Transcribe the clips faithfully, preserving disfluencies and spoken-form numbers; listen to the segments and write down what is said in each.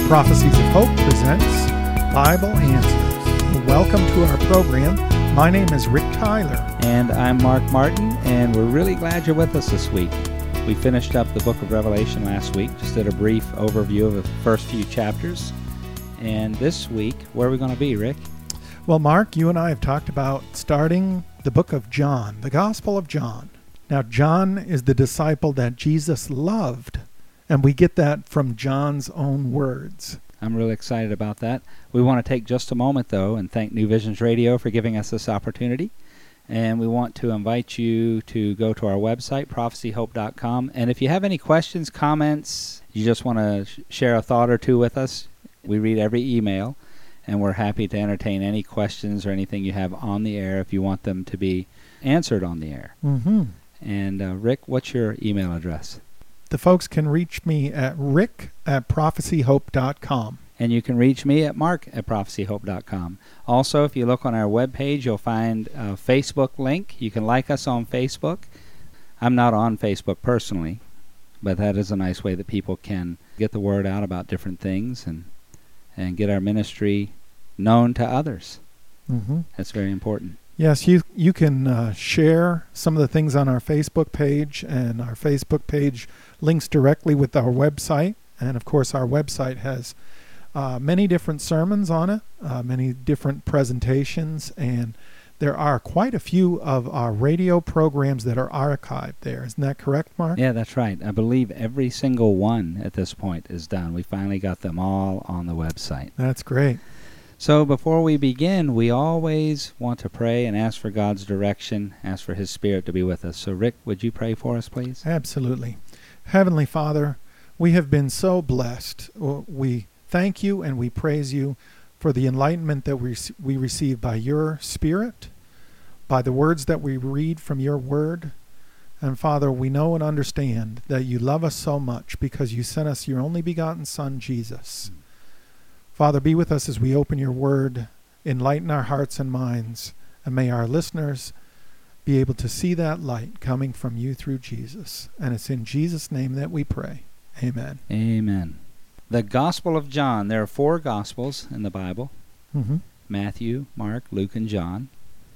Prophecies of Hope presents Bible Answers. Welcome to our program. My name is Rick Tyler. And I'm Mark Martin, and we're really glad you're with us this week. We finished up the book of Revelation last week, just did a brief overview of the first few chapters. And this week, where are we going to be, Rick? Well, Mark, you and I have talked about starting the book of John, the Gospel of John. Now, John is the disciple that Jesus loved, and we get that from John's own words. I'm really excited about that. We want to take just a moment, though, and thank New Visions Radio for giving us this opportunity. And we want to invite you to go to our website, prophecy hope dot com. And if you have any questions, comments, you just want to sh- share a thought or two with us, we read every email, and we're happy to entertain any questions or anything you have on the air if you want them to be answered on the air. Mm-hmm. And uh, Rick, what's your email address? The folks can reach me at rick at prophecy hope dot com. And you can reach me at mark at prophecy hope dot com. Also, if you look on our webpage, you'll find a Facebook link. You can like us on Facebook. I'm not on Facebook personally, but that is a nice way that people can get the word out about different things and and get our ministry known to others. Mm-hmm. That's very important. Yes, you you can uh, share some of the things on our Facebook page, and our Facebook page links directly with our website. And, of course, our website has uh, many different sermons on it, uh, many different presentations, and there are quite a few of our radio programs that are archived there. Isn't that correct, Mark? Yeah, that's right. I believe every single one at this point is done. We finally got them all on the website. That's great. So before we begin, we always want to pray and ask for God's direction, ask for His Spirit to be with us. So Rick, would you pray for us, please? Absolutely. Heavenly Father, we have been so blessed. We thank you and we praise you for the enlightenment that we we receive by your Spirit, by the words that we read from your word. And Father, we know and understand that you love us so much because you sent us your only begotten Son, Jesus. Mm. Father, be with us as we open your word, enlighten our hearts and minds, and may our listeners be able to see that light coming from you through Jesus. And it's in Jesus' name that we pray. Amen. Amen. The Gospel of John. There are four Gospels in the Bible. Mm-hmm. Matthew, Mark, Luke, and John.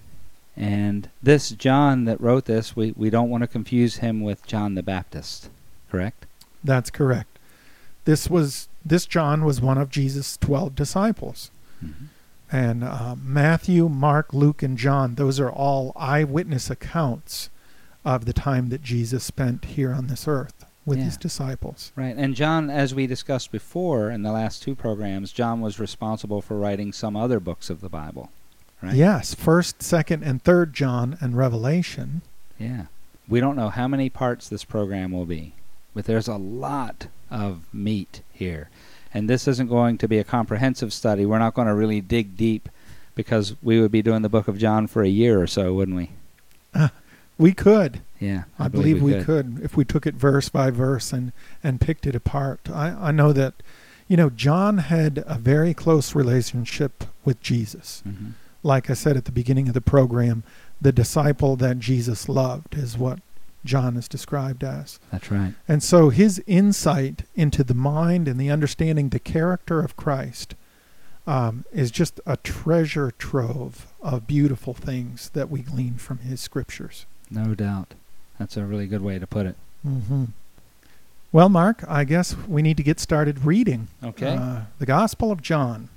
And this John that wrote this, we, we don't want to confuse him with John the Baptist, correct? That's correct. This was this John was one of Jesus' twelve disciples. Mm-hmm. And uh, Matthew, Mark, Luke, and John, those are all eyewitness accounts of the time that Jesus spent here on this earth with yeah. his disciples. Right. And John, as we discussed before in the last two programs, John was responsible for writing some other books of the Bible. Right? Yes, first, second, and third John and Revelation. Yeah. We don't know how many parts this program will be, but there's a lot of meat here. And this isn't going to be a comprehensive study. We're not going to really dig deep because we would be doing the book of John for a year or so, wouldn't we? Uh, we could. Yeah, I, I believe, believe we, we could. could if we took it verse by verse and, and picked it apart. I, I know that, you know, John had a very close relationship with Jesus. Mm-hmm. Like I said at the beginning of the program, the disciple that Jesus loved is what John is described as. That's right. And so his insight into the mind and the understanding the character of Christ um, is just a treasure trove of beautiful things that we glean from his scriptures. No doubt. That's a really good way to put it. Mm-hmm. Well, Mark, I guess we need to get started reading. Okay. Uh, the Gospel of John.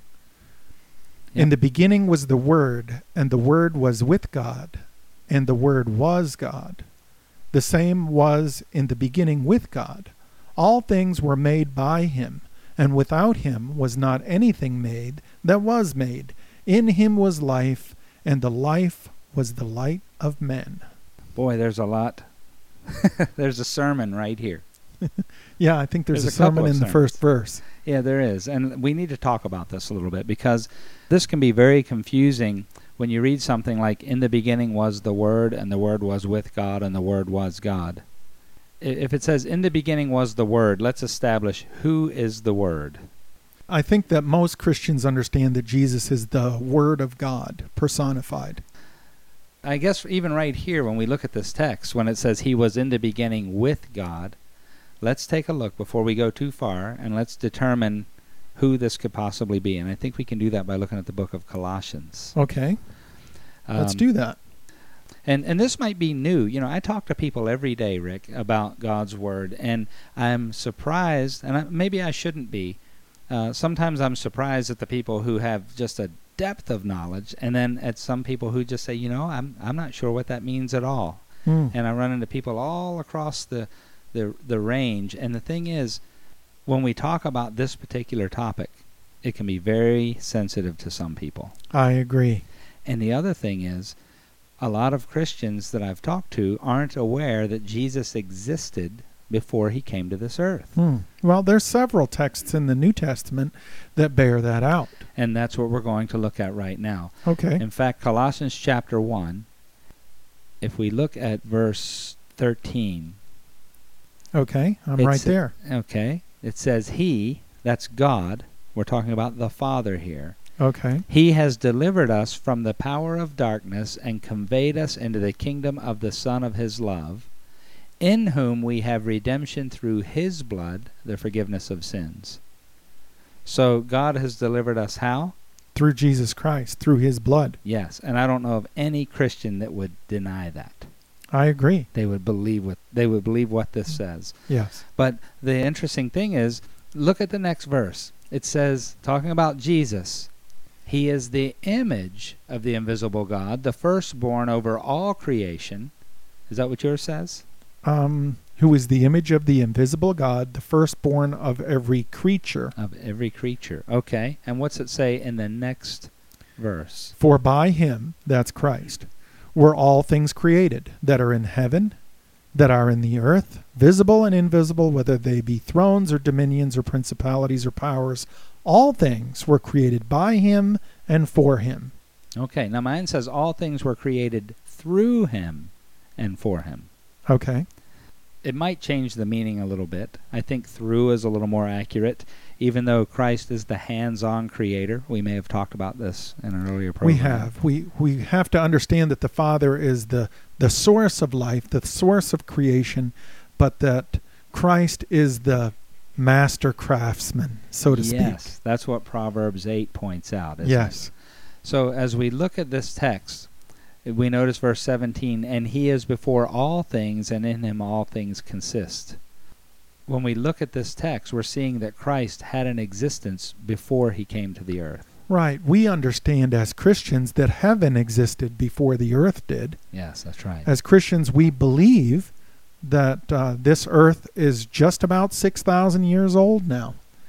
Yep. In the beginning was the Word, and the Word was with God, and the Word was God. The same was in the beginning with God. All things were made by him, and without him was not anything made that was made. In him was life, and the life was the light of men. Boy, there's a lot. There's a sermon right here. Yeah, I think there's, there's a, a sermon in the first verse. Yeah, there is. And we need to talk about this a little bit because this can be very confusing when you read something like, in the beginning was the Word, and the Word was with God, and the Word was God. If it says, in the beginning was the Word, let's establish who is the Word. I think that most Christians understand that Jesus is the Word of God personified. I guess even right here when we look at this text, when it says he was in the beginning with God, let's take a look before we go too far, and let's determine who this could possibly be. And I think we can do that by looking at the book of Colossians. Okay. Let's Um, do that. And and this might be new. You know, I talk to people every day, Rick, about God's Word, and I'm surprised, and I, maybe I shouldn't be. Uh, sometimes I'm surprised at the people who have just a depth of knowledge, and then at some people who just say, you know, I'm I'm not sure what that means at all. Hmm. And I run into people all across the, the the range. And the thing is, when we talk about this particular topic, it can be very sensitive to some people. I agree. And the other thing is, a lot of Christians that I've talked to aren't aware that Jesus existed before he came to this earth. Hmm. Well, there's several texts in the New Testament that bear that out. And that's what we're going to look at right now. Okay. In fact, Colossians chapter one, if we look at verse thirteen. Okay, I'm It's- right there. Okay. It says, He, that's God, we're talking about the Father here. Okay. He has delivered us from the power of darkness and conveyed us into the kingdom of the Son of His love, in whom we have redemption through His blood, the forgiveness of sins. So God has delivered us how? Through Jesus Christ, through his blood. Yes, and I don't know of any Christian that would deny that. I agree. They would believe what they would believe what this says. Yes. But the interesting thing is, look at the next verse. It says, talking about Jesus, He is the image of the invisible God, the firstborn over all creation. Is that what yours says? Um, who is the image of the invisible God, the firstborn of every creature. Of every creature. Okay. And what's it say in the next verse? For by him, that's Christ, were all things created, that are in heaven, that are in the earth, visible and invisible, whether they be thrones or dominions or principalities or powers. All things were created by him and for him. Okay. Now mine says all things were created through him and for him. Okay. It might change the meaning a little bit. I think through is a little more accurate, even though Christ is the hands-on creator. We may have talked about this in an earlier program. We have. We we have to understand that the Father is the, the source of life, the source of creation, but that Christ is the master craftsman, so to yes, speak. Yes, that's what Proverbs eight points out, isn't Yes. it? So as we look at this text, we notice verse seventeen, and he is before all things, and in him all things consist. When we look at this text, we're seeing that Christ had an existence before he came to the earth. Right. We understand as Christians that heaven existed before the earth did. Yes, that's right. As Christians, we believe that uh, this earth is just about six thousand years old now.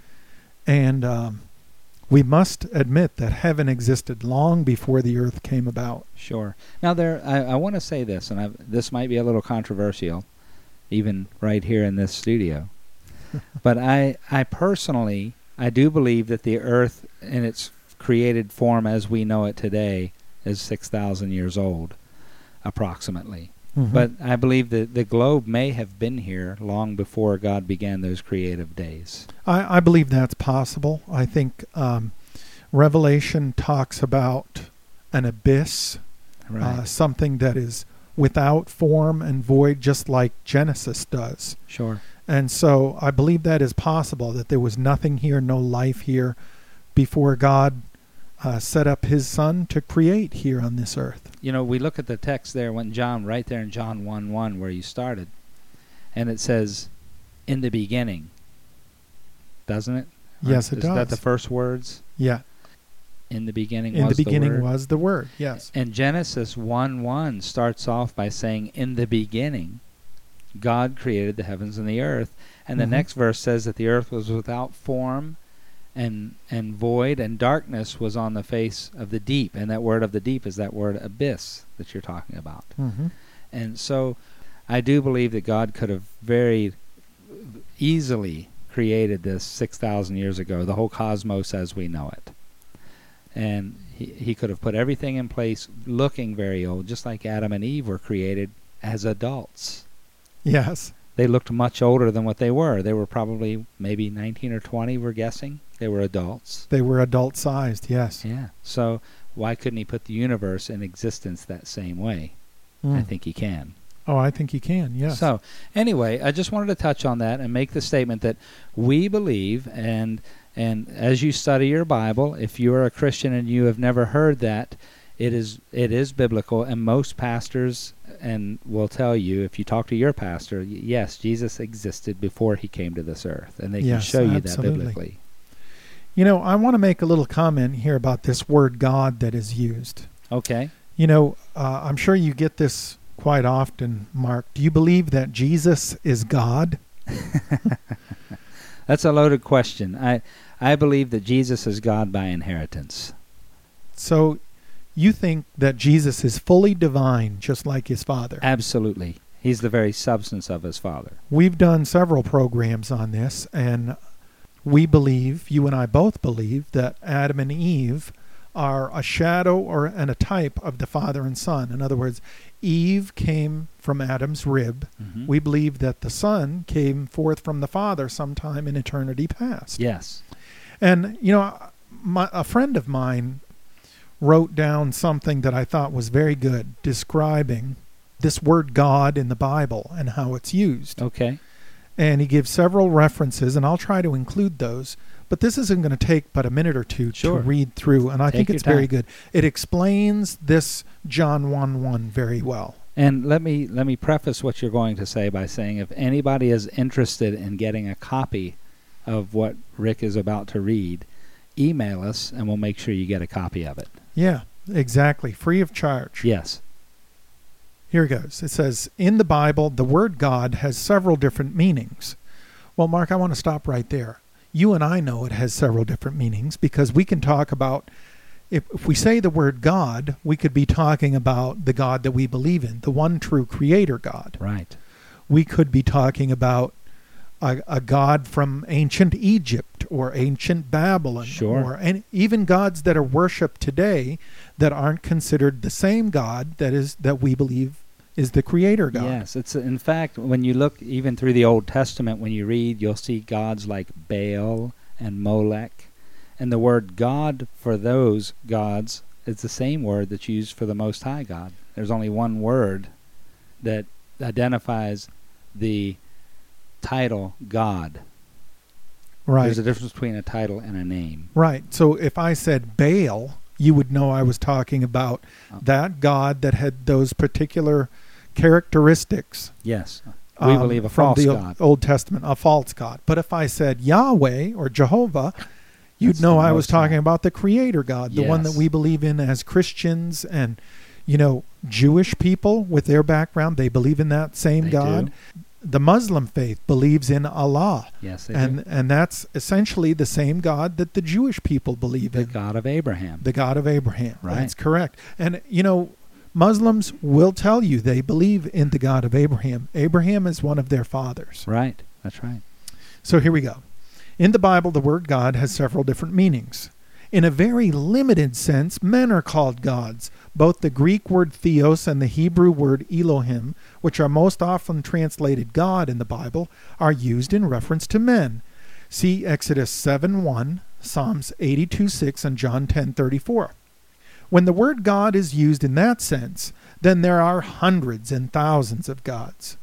And um, we must admit that heaven existed long before the earth came about. Sure. Now, there, I, I want to say this, and I've, this might be a little controversial, even right here in this studio. But I, I personally, I do believe that the earth in its created form as we know it today is six thousand years old, approximately. Mhm. But I believe that the globe may have been here long before God began those creative days. I, I believe that's possible. I think um, Revelation talks about an abyss, Right. uh, something that is without form and void, just like Genesis does. Sure. And so I believe that is possible, that there was nothing here, no life here, before God uh, set up his Son to create here on this earth. You know, we look at the text there when John, right there in John one one where you started, and it says, in the beginning. Doesn't it? Yes, it Is does. that the first words? Yeah. In the beginning In was the beginning Word. was the Word, yes. And Genesis one one starts off by saying, in the beginning, God created the heavens and the earth. And the Mhm. next verse says that the earth was without form and and void, and darkness was on the face of the deep. And that word of the deep is that word abyss that you're talking about. Mm-hmm. And so I do believe that God could have very easily created this six thousand years ago, the whole cosmos as we know it. And he, he could have put everything in place looking very old, just like Adam and Eve were created as adults. Yes. They looked much older than what they were. They were probably maybe nineteen or twenty, we're guessing. They were adults. They were adult-sized, yes. Yeah. So why couldn't he put the universe in existence that same way? Mm. I think he can. Oh, I think he can, yes. So, anyway, I just wanted to touch on that and make the statement that we believe, and And as you study your Bible, if you are a Christian and you have never heard that, it is it is biblical, and most pastors and will tell you, if you talk to your pastor, y- yes, Jesus existed before he came to this earth, and they can Yes, show you that absolutely. biblically. You know, I want to make a little comment here about this word God that is used. Okay. You know, uh, I'm sure you get this quite often, Mark. Do you believe that Jesus is God? That's a loaded question. I I believe that Jesus is God by inheritance. So you think that Jesus is fully divine, just like his Father? Absolutely. He's the very substance of his Father. We've done several programs on this, and we believe, you and I both believe, that Adam and Eve are a shadow or and a type of the Father and Son. In other words, Eve came from Adam's rib. Mhm. We believe that the Son came forth from the Father sometime in eternity past. Yes. And, you know, my, a friend of mine wrote down something that I thought was very good, describing this word God in the Bible and how it's used. Okay. And he gives several references, and I'll try to include those. But this isn't going to take but a minute or two Sure. to read through, and I Take think your it's very time. good. It explains this John one one very well. And let me let me preface what you're going to say by saying, if anybody is interested in getting a copy of what Rick is about to read, email us and we'll make sure you get a copy of it. Yeah, exactly. Free of charge. Yes. Here it goes. It says, in the Bible, the word God has several different meanings. Well, Mark, I want to stop right there. You and I know it has several different meanings because we can talk about, if, if we say the word God, we could be talking about the God that we believe in, the one true creator God. Right. We could be talking about a, a God from ancient Egypt or ancient Babylon. Sure. Or and even gods that are worshipped today that aren't considered the same God that is that we believe is the creator God. Yes, it's in fact, when you look even through the Old Testament, when you read, you'll see gods like Baal and Molech, and the word God for those gods is the same word that's used for the Most High God. There's only one word that identifies the title God. Right. There's a difference between a title and a name. Right. So if I said Baal, you would know I was talking about Oh. that God that had those particular characteristics. Yes, we um, believe a from false the God. Old Testament, a false God. But if I said Yahweh or Jehovah, you'd That's know the I was Most High. talking about the creator God, the one that Yes. we believe in as Christians and, you know, Jewish people with their background, they believe in that same They God. do. The Muslim faith believes in Allah. Yes, they And do. and that's essentially the same God that the Jewish people believe The in. God of Abraham. The God of Abraham. Right. That's correct. And, you know, Muslims will tell you they believe in the God of Abraham. Abraham is one of their fathers. Right, that's right. So here we go. In the Bible, the word God has several different meanings. In a very limited sense, men are called gods. Both the Greek word theos and the Hebrew word Elohim, which are most often translated God in the Bible, are used in reference to men. See Exodus seven one, Psalms eighty-two six, and John ten thirty-four. When the word God is used in that sense, then there are hundreds and thousands of gods.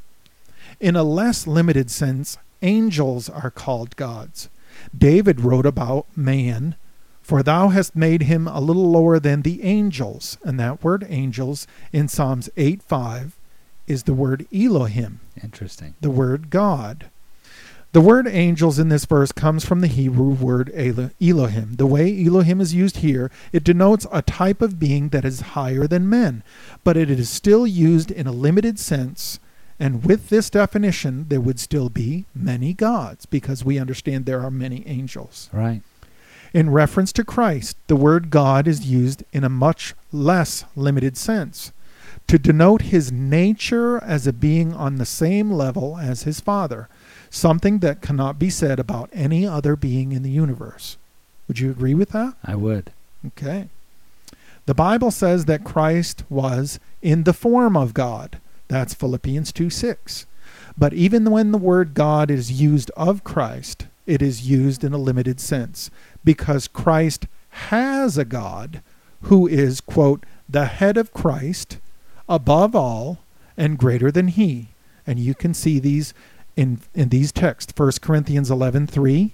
In a less limited sense, angels are called gods. David wrote about man, for thou hast made him a little lower than the angels. And that word angels in Psalms eight five is the word Elohim, Interesting. the word God. The word angels in this verse comes from the Hebrew word Elo- Elohim. The way Elohim is used here, it denotes a type of being that is higher than men, but it is still used in a limited sense, and with this definition, there would still be many gods, because we understand there are many angels. Right. In reference to Christ, the word God is used in a much less limited sense, to denote his nature as a being on the same level as his Father, something that cannot be said about any other being in the universe. Would you agree with that? I would. Okay. The Bible says that Christ was in the form of God. That's Philippians two six. But even when the word God is used of Christ, it is used in a limited sense, because Christ has a God who is, quote, the head of Christ, above all, and greater than he. And you can see these in in these texts, First Corinthians eleven three,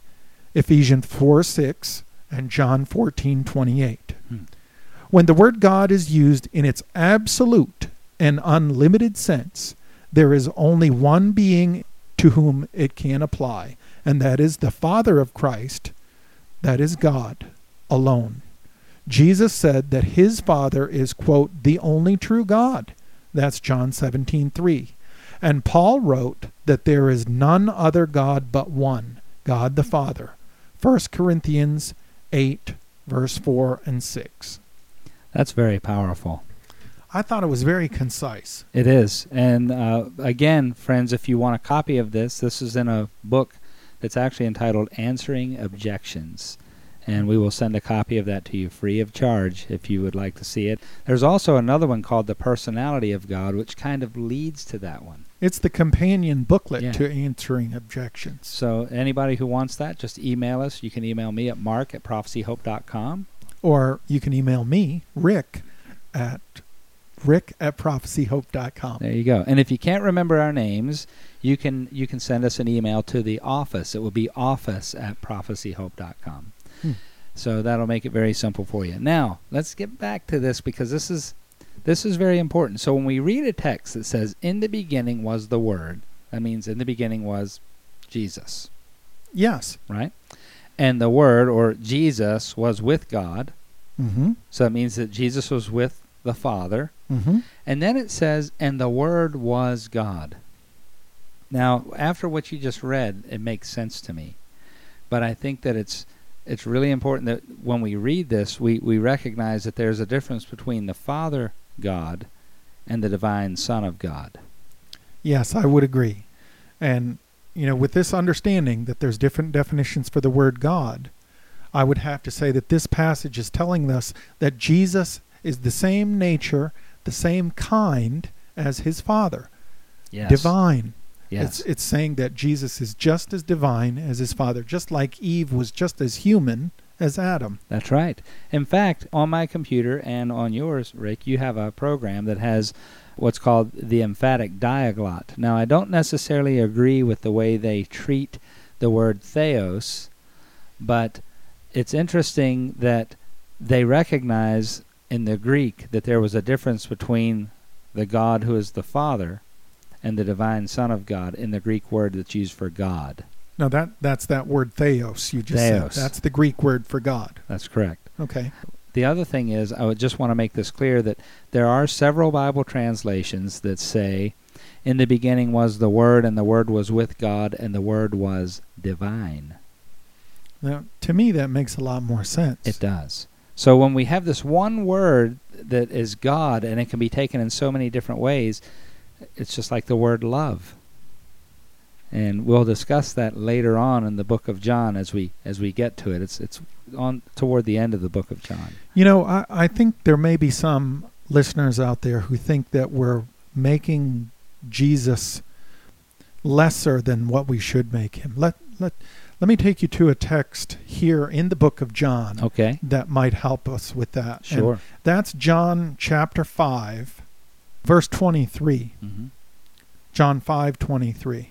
Ephesians four six, and John fourteen twenty-eight. Hmm. When the word God is used in its absolute and unlimited sense, there is only one being to whom it can apply, and that is the Father of Christ, that is God, alone. Jesus said that his Father is, quote, the only true God. That's John seventeen three. And Paul wrote that there is none other God but one, God the Father. First Corinthians eight, verse four and six. That's very powerful. I thought it was very concise. It is. And uh, again, friends, if you want a copy of this, this is in a book that's actually entitled Answering Objections. And we will send a copy of that to you free of charge if you would like to see it. There's also another one called The Personality of God, which kind of leads to that one. It's the companion booklet Yeah. to Answering Objections. So anybody who wants that, just email us. You can email me at mark at prophecy hope dot com. Or you can email me, Rick, at rick at prophecy hope dot com. There you go. And if you can't remember our names, you can you can send us an email to the office. It will be office at prophecy hope dot com. Hmm. So that'll make it very simple for you. Now, let's get back to this because this is this is very important. So when we read a text that says, in the beginning was the Word, that means in the beginning was Jesus, Yes. right? And the Word, or Jesus, was with God. Mm-hmm. So that means that Jesus was with the Father. Mm-hmm. And then it says, and the Word was God. Now, after what you just read, it makes sense to me. But I think that it's it's really important that when we read this, we, we recognize that there's a difference between the Father God and the divine Son of God. Yes, I would agree. And, you know, with this understanding that there's different definitions for the word God, I would have to say that this passage is telling us that Jesus is the same nature, the same kind as his Father. Yes. Divine. Yes. It's, it's saying that Jesus is just as divine as his Father, just like Eve was just as human as Adam. That's right. In fact, on my computer and on yours, Rick, you have a program that has what's called the emphatic diaglot. Now, I don't necessarily agree with the way they treat the word theos, but it's interesting that they recognize in the Greek that there was a difference between the God who is the Father and the divine Son of God in the Greek word that's used for God. No, that that's that word theos you just Theos. said. That's the Greek word for God. That's correct. Okay. The other thing is, I would just want to make this clear that there are several Bible translations that say, in the beginning was the Word, and the Word was with God, and the Word was divine. Now, to me, that makes a lot more sense. It does. So when we have this one word that is God, and it can be taken in so many different ways, it's just like the word love. And we'll discuss that later on in the book of John as we as we get to it. It's it's on toward the end of the book of John. You know, I, I think there may be some listeners out there who think that we're making Jesus lesser than what we should make him. Let let let me take you to a text here in the book of John Okay. that might help us with that. Sure. And that's John chapter five, verse twenty-three. Mm-hmm. John five twenty-three.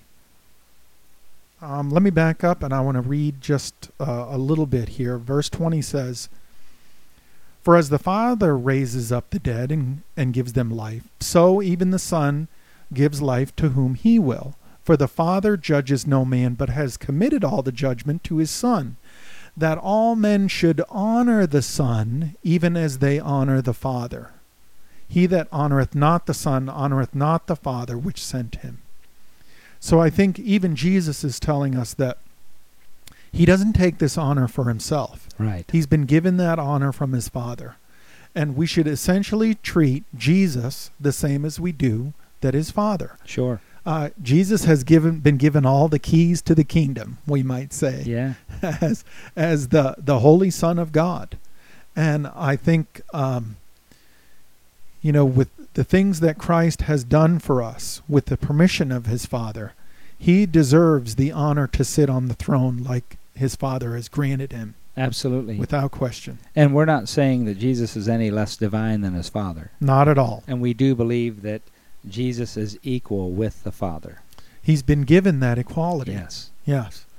Um, let me back up, and I want to read just uh, a little bit here. Verse twenty says, "For as the Father raises up the dead and, and gives them life, so even the Son gives life to whom he will. For the Father judges no man, but has committed all the judgment to his Son, that all men should honor the Son, even as they honor the Father. He that honoreth not the Son honoreth not the Father which sent him." So I think even Jesus is telling us that he doesn't take this honor for himself. Right. He's been given that honor from his Father. And we should essentially treat Jesus the same as we do that his Father. Sure. Uh, Jesus has given been given all the keys to the kingdom, we might say, Yeah. as as the, the Holy Son of God. And I think, um, you know, with the things that Christ has done for us with the permission of his Father, he deserves the honor to sit on the throne like his Father has granted him, Absolutely. without question. And we're not saying that Jesus is any less divine than his Father. Not at all. And we do believe that Jesus is equal with the Father. He's been given that equality. Yes. Yes.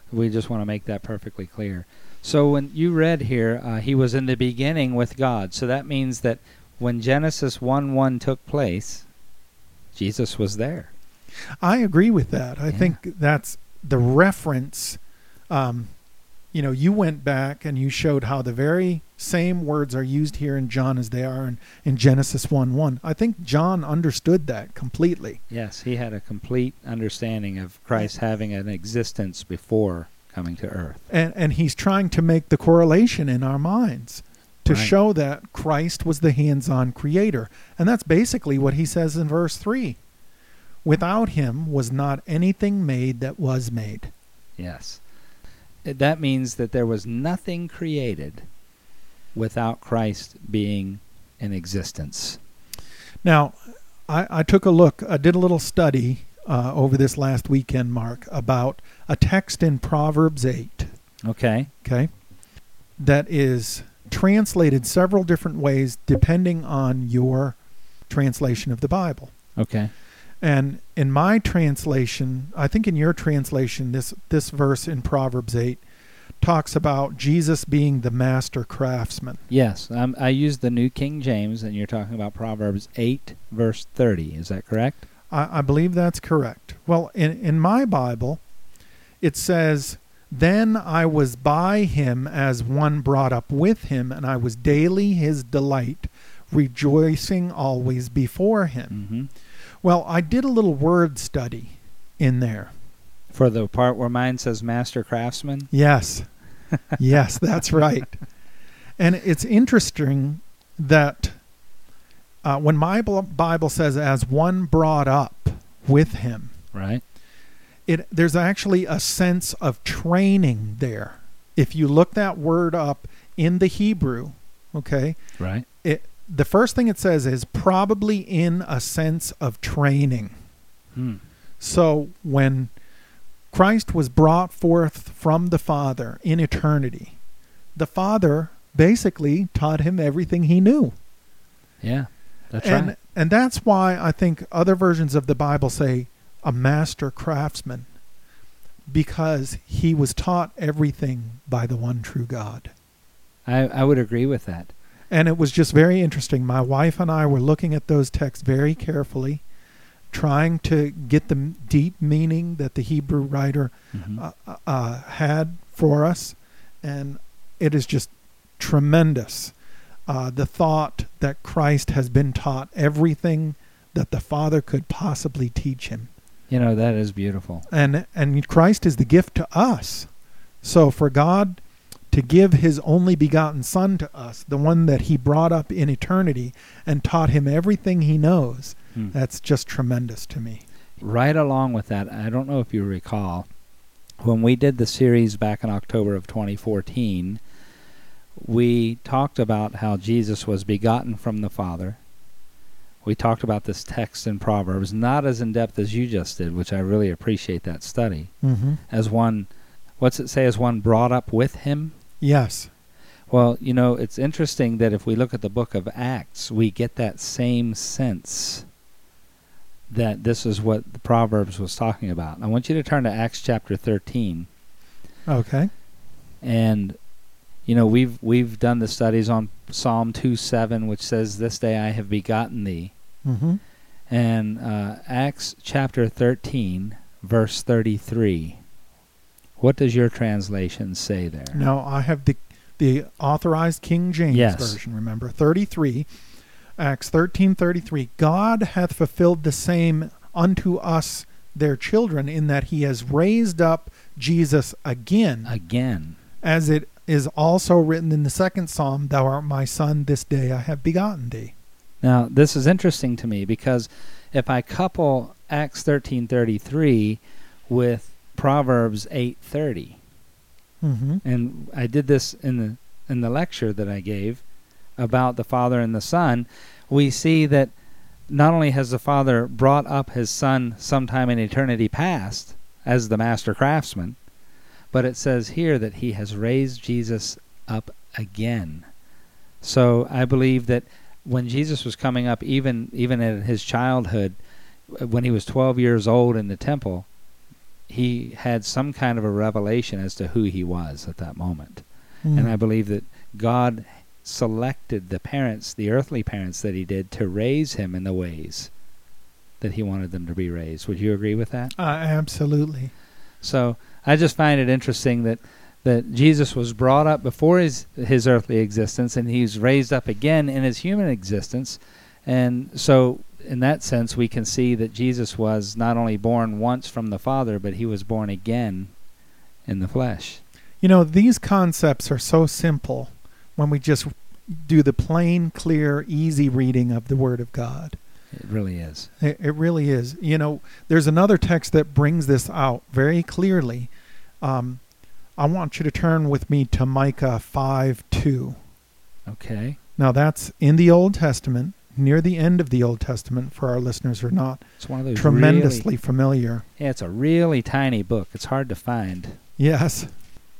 We just want to make that perfectly clear. So when you read here, uh, he was in the beginning with God. So that means that when Genesis one one took place, Jesus was there. I agree with that. I Yeah. think that's the reference. Um, you know, you went back and you showed how the very same words are used here in John as they are in, in Genesis one one. I think John understood that completely. Yes, he had a complete understanding of Christ having an existence before coming to earth. And, and he's trying to make the correlation in our minds to Right. show that Christ was the hands-on creator. And that's basically what he says in verse three. Without him was not anything made that was made. Yes. It- That means that there was nothing created without Christ being in existence. Now, I, I took a look, I did a little study uh, over this last weekend, Mark, about a text in Proverbs eight, Okay. okay, that is translated several different ways depending on your translation of the Bible. Okay. And in my translation, I think in your translation, this, this verse in Proverbs eight talks about Jesus being the master craftsman. Yes, um, I used the New King James, and you're talking about Proverbs eight, verse thirty. Is that correct? I, I believe that's correct. Well, in, in my Bible, it says, "Then I was by him as one brought up with him, and I was daily his delight, rejoicing always before him." Mm-hmm. Well, I did a little word study in there. For the part where mine says master craftsman? Yes. Yes, that's right. And it's interesting that uh, when my Bl- Bible says as one brought up with him, Right. it there's actually a sense of training there. If you look that word up in the Hebrew, okay, Right. it the first thing it says is probably in a sense of training. Hmm. So when Christ was brought forth from the Father in eternity, the Father basically taught him everything he knew. Yeah, that's and right. and that's why I think other versions of the Bible say a master craftsman, because he was taught everything by the one true God. I, I would agree with that. And it was just very interesting. My wife and I were looking at those texts very carefully, trying to get the m- deep meaning that the Hebrew writer Mhm. uh, uh, had for us. And it is just tremendous. Uh, the thought that Christ has been taught everything that the Father could possibly teach him. You know, that is beautiful. And and Christ is the gift to us. So for God to give his only begotten Son to us, the one that he brought up in eternity and taught him everything he knows, Hmm. that's just tremendous to me. Right along with that, I don't know if you recall, when we did the series back in October of twenty fourteen, we talked about how Jesus was begotten from the Father. We talked about this text in Proverbs, not as in-depth as you just did, which I really appreciate that study, Mm-hmm. as one, what's it say, as one brought up with him? Yes. Well, you know, it's interesting that if we look at the book of Acts, we get that same sense that this is what the Proverbs was talking about. I want you to turn to Acts chapter thirteen. Okay. And, you know, we've we've done the studies on Psalm two seven, which says, "This day I have begotten thee." Mm-hmm. And uh, Acts chapter thirteen, verse thirty-three. What does your translation say there? Now, I have the the authorized King James Yes. version, remember, thirty-three, Acts thirteen thirty-three. God hath fulfilled the same unto us, their children, in that he has raised up Jesus again, Again. as it is also written in the second psalm, "Thou art my son, this day I have begotten thee." Now, this is interesting to me because if I couple Acts thirteen thirty-three with Proverbs eight thirty, Mm-hmm. and I did this in the in the lecture that I gave about the Father and the Son, we see that not only has the Father brought up his Son sometime in eternity past as the master craftsman, but it says here that he has raised Jesus up again. So I believe that when Jesus was coming up, even even in his childhood, when he was twelve years old in the temple, he had some kind of a revelation as to who he was at that moment. Mm. And I believe that God selected the parents, the earthly parents that he did, to raise him in the ways that he wanted them to be raised. Would you agree with that? Uh, absolutely. So I just find it interesting that that Jesus was brought up before his his earthly existence, and he's raised up again in his human existence. And so in that sense, we can see that Jesus was not only born once from the Father, but he was born again in the flesh. You know, these concepts are so simple when we just do the plain, clear, easy reading of the Word of God. It really is. It, it really is. You know, there's another text that brings this out very clearly. Um, I want you to turn with me to Micah five two. Okay. Now, that's in the Old Testament, near the end of the Old Testament, for our listeners who are not It's one of those tremendously really, familiar. Yeah, it's a really tiny book. It's hard to find. Yes.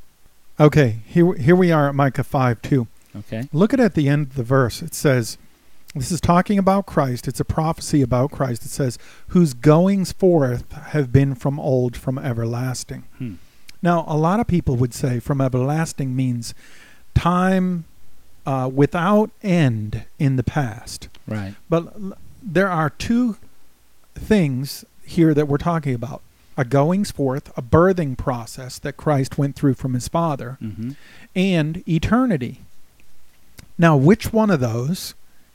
Okay, here, here we are at Micah five two. Okay. Look at at the end of the verse. It says, this is talking about Christ. It's a prophecy about Christ. It says, whose goings forth have been from old, from everlasting. Hmm. Now, a lot of people would say from everlasting means time uh, without end in the past. Right. But l- there are two things here that we're talking about. A goings forth, a birthing process that Christ went through from his Father, Mm-hmm. and eternity. Now, which one of those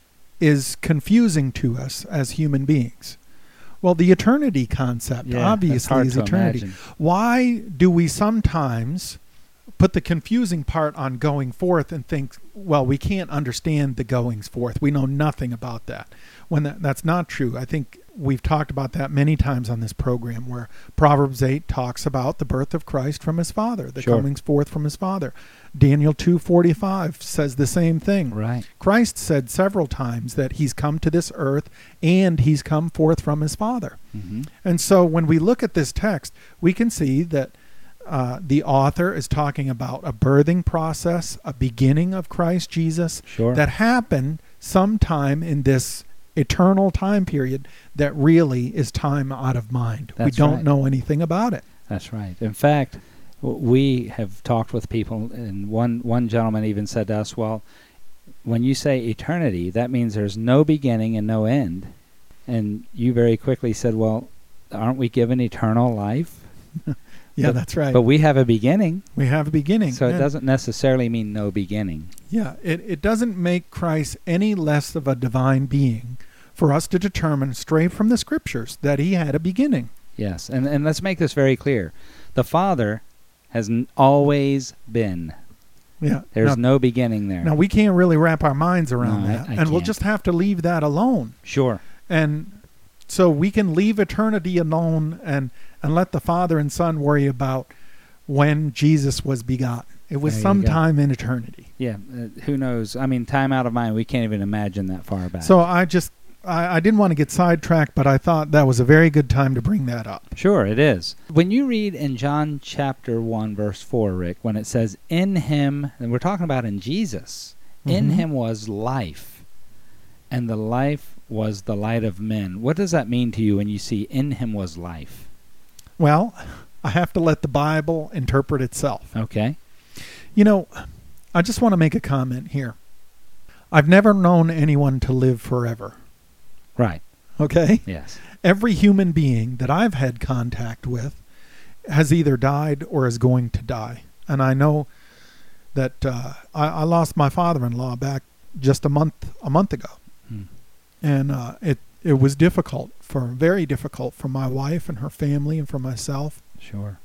is confusing to us as human beings? Well, the eternity concept, Yeah, that's obviously, hard is to eternity. imagine. Why do we sometimes put the confusing part on going forth and think, well, we can't understand the goings forth. We know nothing about that. When that, that's not true. I think we've talked about that many times on this program, where Proverbs eight talks about the birth of Christ from his Father, the Sure. comings forth from his Father. Daniel two forty-five says the same thing. Right. Christ said several times that he's come to this earth and he's come forth from his Father. Mm-hmm. And so when we look at this text, we can see that uh, the author is talking about a birthing process, a beginning of Christ Jesus Sure. that happened sometime in this eternal time period that really is time out of mind. We That's don't right. know anything about it. That's right. In fact, w- we have talked with people, and one, one gentleman even said to us, well, when you say eternity, that means there's no beginning and no end. And you very quickly said, well, aren't we given eternal life? Yeah, But- that's right. But we have a beginning, We have a beginning. so yeah. it doesn't necessarily mean no beginning. Yeah, it, it doesn't make Christ any less of a divine being for us to determine straight from the Scriptures that he had a beginning. Yes, and, and let's make this very clear. The Father has n- always been. Yeah. There's now, no beginning there. now, we can't really wrap our minds around No, I- that, I and we'll can't. just have to leave that alone. Sure. And so we can leave eternity alone and, and let the Father and Son worry about when Jesus was begotten. It was There you go. sometime in eternity. Yeah, uh, who knows? I mean, time out of mind, we can't even imagine that far back. So I just, I, I didn't want to get sidetracked, but I thought that was a very good time to bring that up. Sure, it is. When you read in John chapter one, verse four, Rick, when it says, in him, and we're talking about in Jesus, in Mhm. him was life, and the life was the light of men. What does that mean to you when you see in him was life? Well, I have to let the Bible interpret itself. Okay. You know, I just want to make a comment here. I've never known anyone to live forever. Right. Okay? Yes. Every human being that I've had contact with has either died or is going to die. And I know that uh, I, I lost my father-in-law back just a month a month ago. Hmm. And uh, it, it was difficult, for very difficult for my wife and her family and for myself. Sure.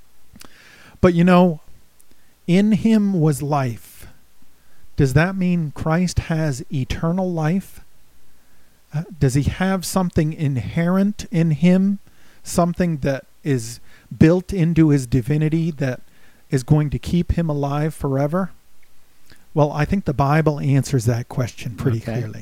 But you know, in him was life. Does that mean Christ has eternal life? Uh, does he have something inherent in him? Something that is built into his divinity that is going to keep him alive forever? Well, I think the Bible answers that question pretty Okay. clearly.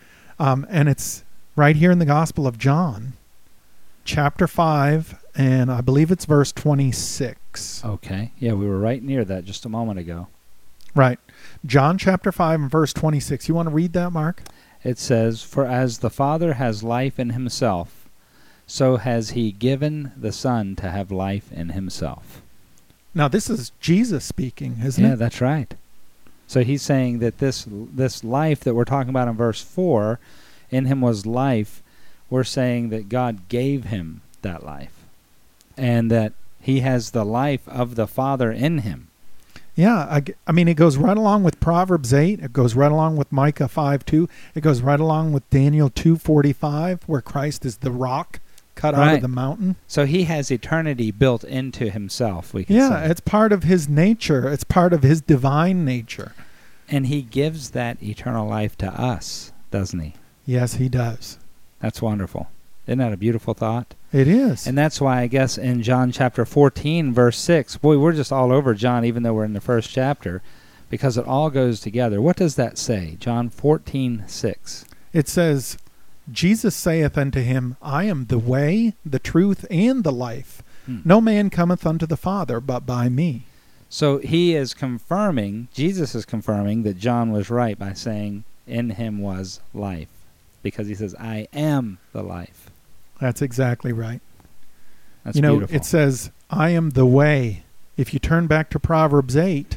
Um, and it's right here in the Gospel of John, chapter five, and I believe it's verse twenty-six. Okay. Yeah, we were right near that just a moment ago. Right. John chapter five and verse twenty-six. You want to read that, Mark? It says, for as the Father has life in himself, so has he given the Son to have life in himself. Now, this is Jesus speaking, isn't Yeah, it? that's right. So he's saying that this this life that we're talking about in verse four, in him was life, we're saying that God gave him that life, and that he has the life of the Father in him. Yeah, I, g- I mean, it goes right along with Proverbs eight. It goes right along with Micah five two. It goes right along with Daniel two forty-five, where Christ is the rock cut out Right. of the mountain. So he has eternity built into himself, we can Yeah, say. it's part of his nature. It's part of his divine nature. And he gives that eternal life to us, doesn't he? Yes, he does. That's wonderful. Isn't that a beautiful thought? It is. And that's why I guess in John chapter fourteen, verse six, boy, we're just all over John, even though we're in the first chapter, because it all goes together. What does that say? John fourteen six. It says, Jesus saith unto him, I am the way, the truth, and the life. Hmm. No man cometh unto the Father but by me. So he is confirming, Jesus is confirming that John was right by saying, in him was life. Because he says, I am the life. That's exactly right. That's you know, beautiful. it says, I am the way. If you turn back to Proverbs eight,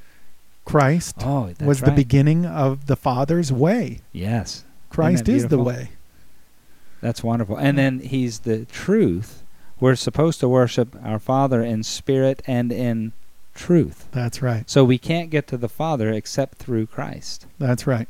Christ oh, that's was right. the beginning of the Father's way. Yes. Christ that is the beautiful? way. That's wonderful. And then he's the truth. We're supposed to worship our Father in spirit and in truth. That's right. So we can't get to the Father except through Christ. That's right.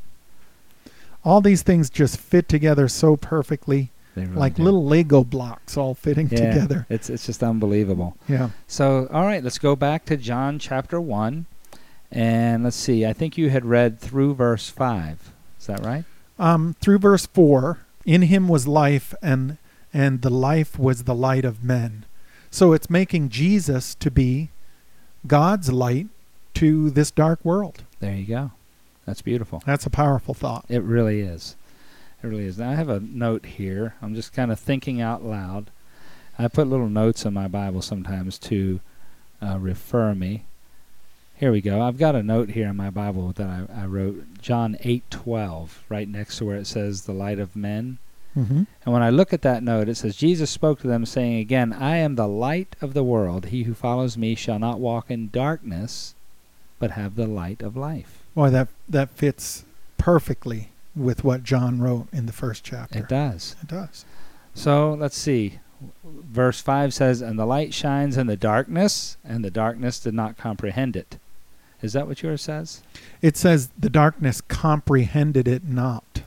All these things just fit together so perfectly, They really like do. little Lego blocks all fitting yeah, together. It's it's just unbelievable. Yeah. So, all right, let's go back to John chapter one. And let's see. I think you had read through verse five. Is that right? Um, through verse four, in him was life, and and the life was the light of men. So it's making Jesus to be God's light to this dark world. There you go. That's beautiful. That's a powerful thought. It really is. It really is. Now, I have a note here. I'm just kind of thinking out loud. I put little notes in my Bible sometimes to uh, refer me. Here we go. I've got a note here in my Bible that I, I wrote, John eight twelve, right next to where it says the light of men. Mm-hmm. And when I look at that note, it says, Jesus spoke to them, saying again, I am the light of the world. He who follows me shall not walk in darkness, but have the light of life. Boy, that that fits perfectly with what John wrote in the first chapter. It does. It does. So let's see. Verse five says, and the light shines in the darkness, and the darkness did not comprehend it. Is that what yours says? It says the darkness comprehended it not.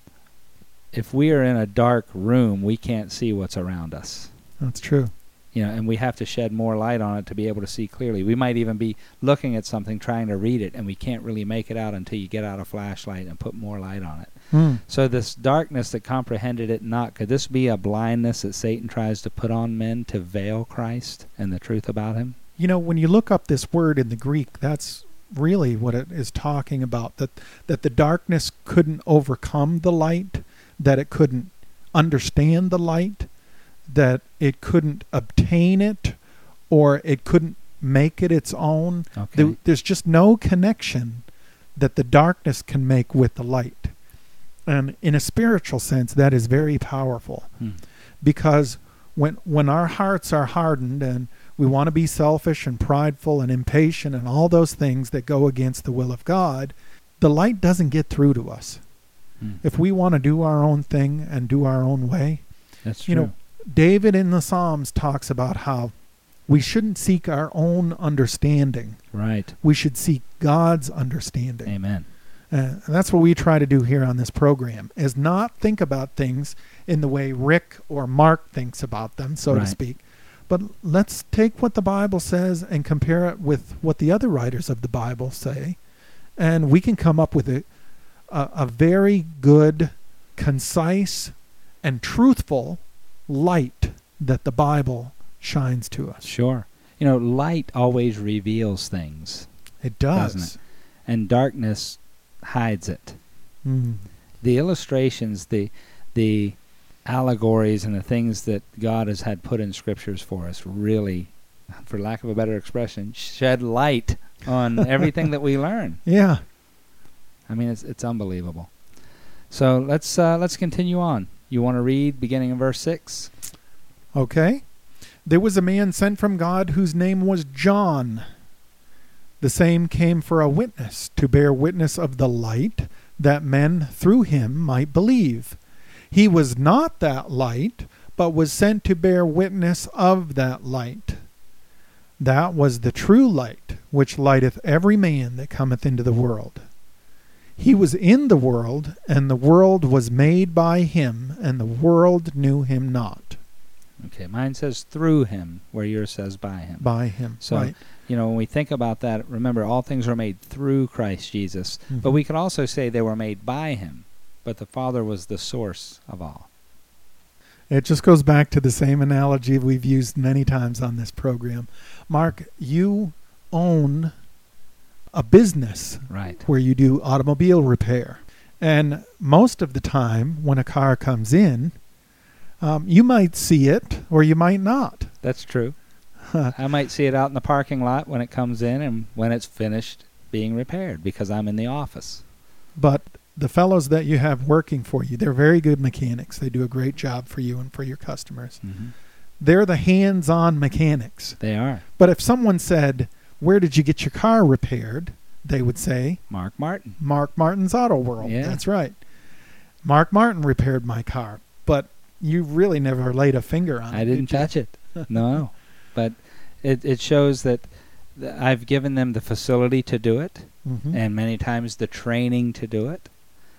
If we are in a dark room, we can't see what's around us. That's true. You know, and we have to shed more light on it to be able to see clearly. We might even be looking at something, trying to read it, and we can't really make it out until you get out a flashlight and put more light on it. Hmm. So this darkness that comprehended it not, could this be a blindness that Satan tries to put on men to veil Christ and the truth about him? You know, when you look up this word in the Greek, that's really what it is talking about, that that the darkness couldn't overcome the light, that it couldn't understand the light, that it couldn't obtain it, or it couldn't make it its own. Okay. There, there's just no connection that the darkness can make with the light. And in a spiritual sense, that is very powerful. Hmm. Because when when our hearts are hardened and we want to be selfish and prideful and impatient and all those things that go against the will of God, the light doesn't get through to us. Hmm. If we want to do our own thing and do our own way, That's true. you know, David in the Psalms talks about how we shouldn't seek our own understanding. Right. We should seek God's understanding. Amen. Uh, and that's what we try to do here on this program, is not think about things in the way Rick or Mark thinks about them, so Right. to speak. But let's take what the Bible says and compare it with what the other writers of the Bible say, and we can come up with a, a, a very good, concise, and truthful light that the Bible shines to us. Sure. You know, light always reveals things, It does. doesn't it? And darkness hides it. Mm. The illustrations, the the allegories and the things that God has had put in scriptures for us really, for lack of a better expression, shed light on everything that we learn. Yeah. I mean, it's it's unbelievable. So let's uh, let's continue on. You want to read beginning in verse six? Okay? There was a man sent from God whose name was John. The same came for a witness, to bear witness of the light, that men through him might believe. He was not that light, but was sent to bear witness of that light. That was the true light, which lighteth every man that cometh into the world. He was in the world, and the world was made by him, and the world knew him not. Okay, mine says through him, where yours says by him. By him, So, right. you know, when we think about that, remember, all things were made through Christ Jesus. Mhm. But we could also say they were made by him, but the Father was the source of all. It just goes back to the same analogy we've used many times on this program. Mark, you own a business Right. where you do automobile repair. And most of the time when a car comes in, um, you might see it or you might not. That's true. I might see it out in the parking lot when it comes in and when it's finished being repaired because I'm in the office. But the fellows that you have working for you, they're very good mechanics. They do a great job for you and for your customers. Mm-hmm. They're the hands-on mechanics. They are. But if someone said, "Where did you get your car repaired?" they would say, Mark Martin. Mark Martin's Auto World. Yeah. That's right. Mark Martin repaired my car. But you really never laid a finger on it. I didn't did you? touch it. No. But it, it shows that th- I've given them the facility to do it, Mhm. and many times the training to do it.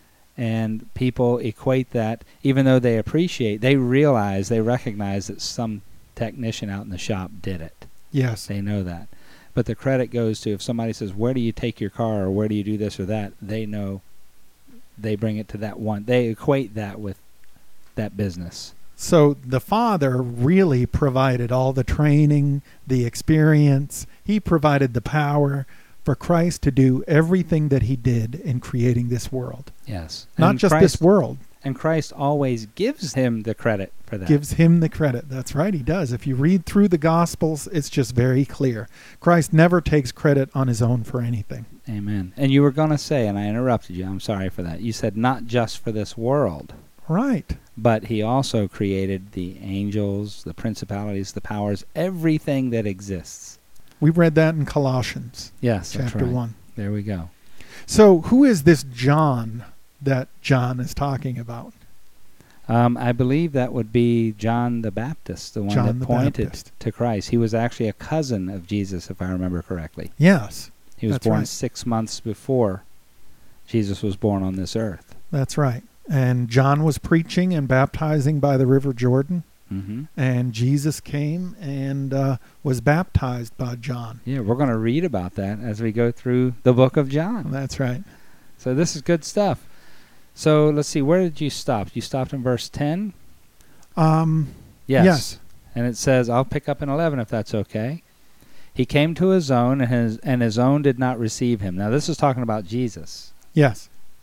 And people equate that, even though they appreciate, they realize, they recognize that some technician out in the shop did it. Yes. They know that. But the credit goes to, if somebody says, where do you take your car, or where do you do this or that, they know they bring it to that one. They equate that with that business. So the Father really provided all the training, the experience. He provided the power for Christ to do everything that he did in creating this world. Yes. Not And just Christ, this world. And Christ always gives him the credit for that. Gives him the credit. That's right, he does. If you read through the Gospels, it's just very clear. Christ never takes credit on his own for anything. Amen. And you were going to say, and I interrupted you, I'm sorry for that. You said not just for this world, Right. but he also created the angels, the principalities, the powers, everything that exists. We read that in Colossians Yes, that's chapter right. one. There we go. So who is this John that John is talking about? Um, I believe that would be John the Baptist, the one John that the pointed Baptist. to Christ. He was actually a cousin of Jesus, if I remember correctly. Yes, He was That's born right. six months before Jesus was born on this earth. that's right. And John was preaching and baptizing by the River Jordan, Mm-hmm. and Jesus came and uh, was baptized by John. Yeah, we're going to read about that as we go through the book of John. That's right. So this is good stuff. So let's see, where did you stop? You stopped in verse ten? Um, Yes. yes. And it says, I'll pick up in eleven if that's okay. He came to his own, and his, and his own did not receive him. Now this is talking about Jesus. Yes.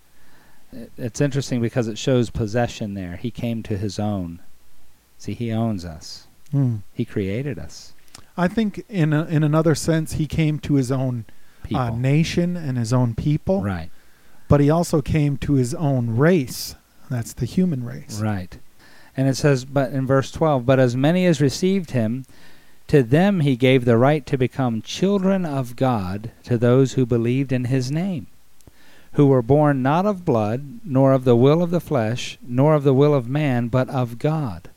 It, it's interesting because it shows possession there. He came to his own. See, he owns us. Mm. He created us. I think in a, in another sense, he came to his own People. uh, nation and his own people, Right. but he also came to his own race. That's the human race. Right. And it says, but in verse twelve, but as many as received him, to them he gave the right to become children of God, to those who believed in his name, who were born not of blood, nor of the will of the flesh, nor of the will of man, but of God.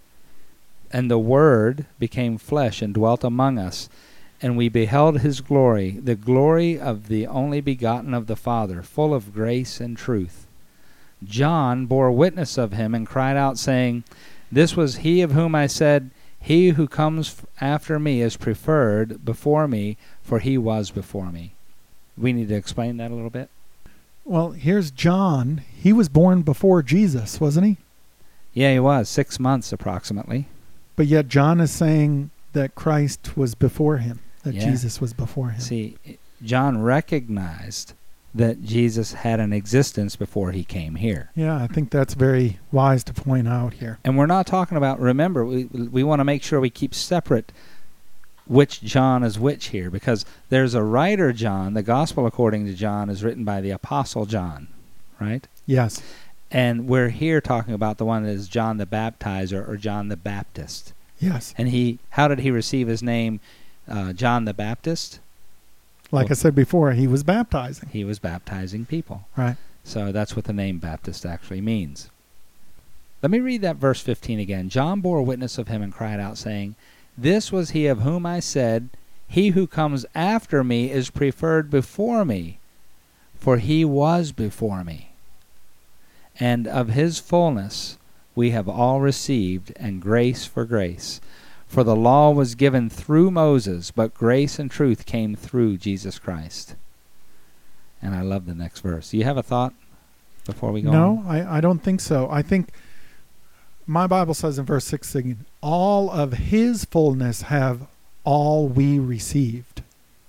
And the Word became flesh and dwelt among us, and we beheld his glory, the glory of the only begotten of the Father, full of grace and truth. John bore witness of him and cried out, saying, This was he of whom I said, He who comes f- after me is preferred before me, for he was before me. We need to explain that a little bit. Well, here's John. He was born before Jesus, wasn't he? Yeah, he was, six months approximately. But yet John is saying that Christ was before him, that Yeah. Jesus was before him. See, John recognized that Jesus had an existence before he came here. Yeah, I think that's very wise to point out here. And we're not talking about, remember, we, we want to make sure we keep separate which John is which here, because there's a writer John. The Gospel according to John is written by the Apostle John, right? Yes. And we're here talking about the one that is John the Baptizer or John the Baptist. Yes. And he, how did he receive his name, uh, John the Baptist? Like Well, I said before, he was baptizing. he was baptizing people. Right. So that's what the name Baptist actually means. Let me read that verse fifteen again. John bore witness of him and cried out, saying, "This was he of whom I said, He who comes after me is preferred before me, for he was before me. And of his fullness we have all received, and grace for grace. For the law was given through Moses, but grace and truth came through Jesus Christ." And I love the next verse. Do you have a thought before we go No, on? I, I don't think so. I think my Bible says in verse sixteen, all of his fullness have all we received.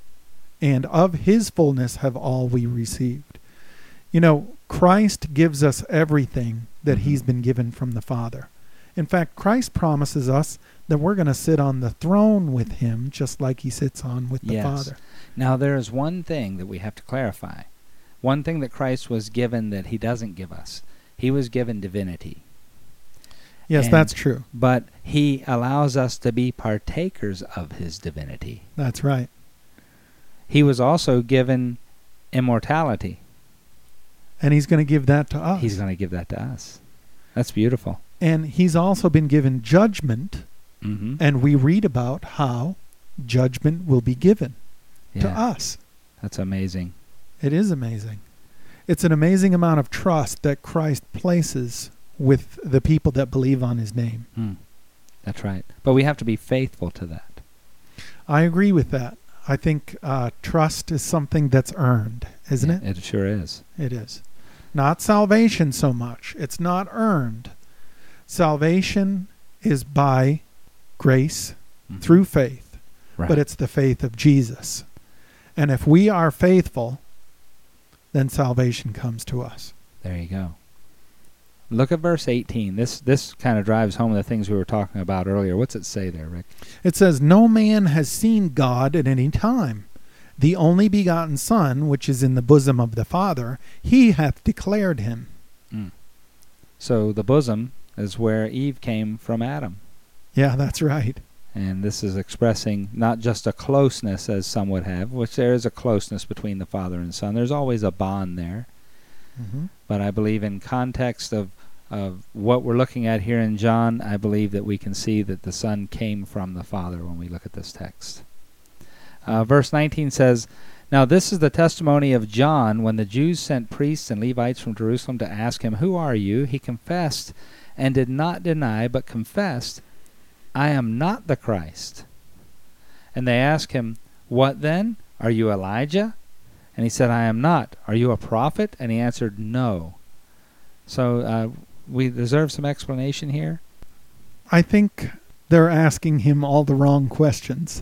And of his fullness have all we received. You know, Christ gives us everything that he's been given from the Father. In fact, Christ promises us that we're going to sit on the throne with him just like he sits on with the Yes. Father. Now there is one thing that we have to clarify. One thing that Christ was given that he doesn't give us. He was given divinity. Yes, And- that's true. But he allows us to be partakers of his divinity. That's right. He was also given immortality. And he's going to give that to us. He's going to give that to us. That's beautiful. And he's also been given judgment, Mm-hmm. and we read about how judgment will be given to Yeah, us. that's amazing. It is amazing. It's an amazing amount of trust that Christ places with the people that believe on his name. Mm. That's right. But we have to be faithful to that. I agree with that. I think uh, trust is something that's earned, isn't Yeah, it? It sure is. It is. Not salvation so much. It's not earned. Salvation is by grace Mhm. through faith, Right. but it's the faith of Jesus. And if we are faithful, then salvation comes to us. There you go. Look at verse eighteen. This this kind of drives home the things we were talking about earlier. What's it say there, Rick? It says, "No man has seen God at any time. The only begotten Son, which is in the bosom of the Father, he hath declared him." Mm. So the bosom is where Eve came from Adam. Yeah, that's right. And this is expressing not just a closeness as some would have, which there is a closeness between the Father and Son. There's always a bond there. Mm-hmm. But I believe in context of, of what we're looking at here in John, I believe that we can see that the Son came from the Father when we look at this text. Uh, verse nineteen says, "Now this is the testimony of John when the Jews sent priests and Levites from Jerusalem to ask him, 'Who are you?' He confessed and did not deny, but confessed, 'I am not the Christ.' And they asked him, 'What then? Are you Elijah?' And he said, 'I am not. Are you a prophet?' And he answered, 'No.'" So uh, we deserve some explanation here. I think they're asking him all the wrong questions.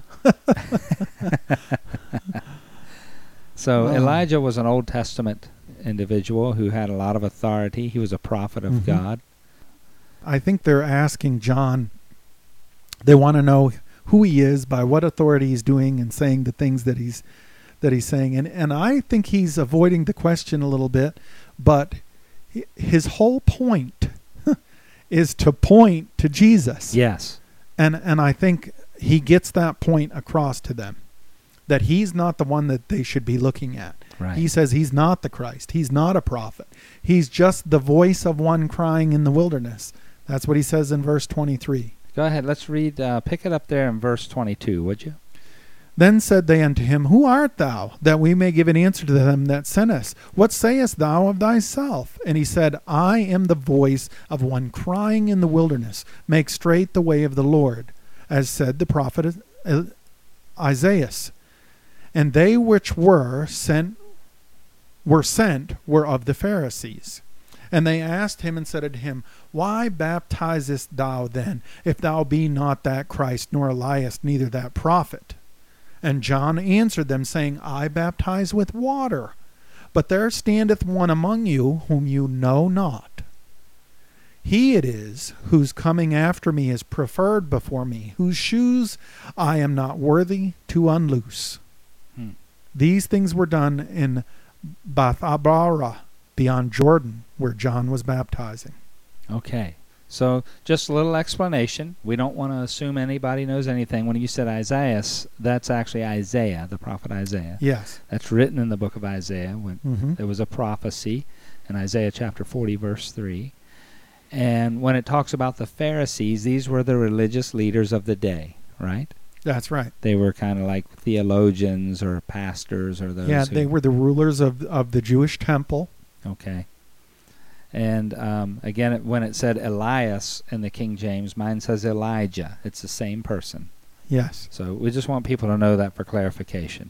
So Wow. Elijah was an Old Testament individual who had a lot of authority. He was a prophet of Mhm. God. I think they're asking John, they want to know who he is, by what authority he's doing and saying the things that he's that he's saying. And and I think he's avoiding the question a little bit, but hi- his whole point is to point to Jesus. Yes. And and I think he gets that point across to them, that he's not the one that they should be looking at. Right. He says he's not the Christ. He's not a prophet. He's just the voice of one crying in the wilderness. That's what he says in verse twenty-three. Go ahead. Let's read. Uh, pick it up there in verse twenty-two, would you? Then said they unto him, Who art thou, that we may give an answer to them that sent us? What sayest thou of thyself? And he said, I am the voice of one crying in the wilderness, Make straight the way of the Lord, as said the prophet Isaiah. And they which were sent were sent were of the Pharisees. And they asked him and said unto him, Why baptizest thou then, if thou be not that Christ, nor Elias, neither that prophet? And John answered them, saying, I baptize with water, but there standeth one among you whom you know not. He it is whose coming after me is preferred before me, whose shoes I am not worthy to unloose. Hmm. These things were done in Bethabara, beyond Jordan, where John was baptizing. Okay. So just a little explanation. We don't want to assume anybody knows anything. When you said Isaiah, that's actually Isaiah, the prophet Isaiah. Yes. That's written in the book of Isaiah when Mm-hmm. there was a prophecy in Isaiah chapter forty, verse three. And when it talks about the Pharisees, these were the religious leaders of the day, right? That's right. They were kind of like theologians or pastors or those Yeah, who... they were the rulers of of the Jewish temple. Okay. And um, again, it, when it said Elias in the King James, mine says Elijah. It's the same person. Yes. So we just want people to know that for clarification.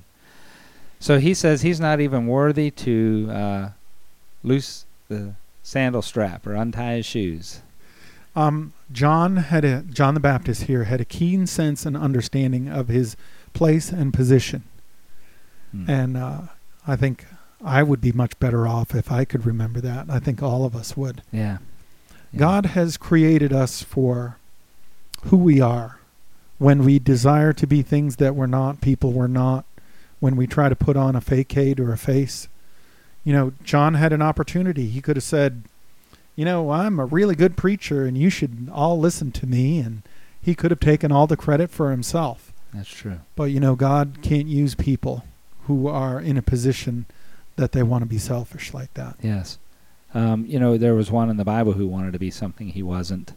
So he says he's not even worthy to uh, loose the sandal strap or untie his shoes. Um, John had a John the Baptist here had a keen sense and understanding of his place and position, Hmm. and uh, I think I would be much better off if I could remember that. I think all of us would. Yeah. Yeah. God has created us for who we are. When we desire to be things that we're not, people we're not, when we try to put on a facade or a face, you know, John had an opportunity. He could have said, you know, I'm a really good preacher and you should all listen to me. And he could have taken all the credit for himself. That's true. But, you know, God can't use people who are in a position that they want to be selfish like that. Yes. Um, you know, there was one in the Bible who wanted to be something he wasn't.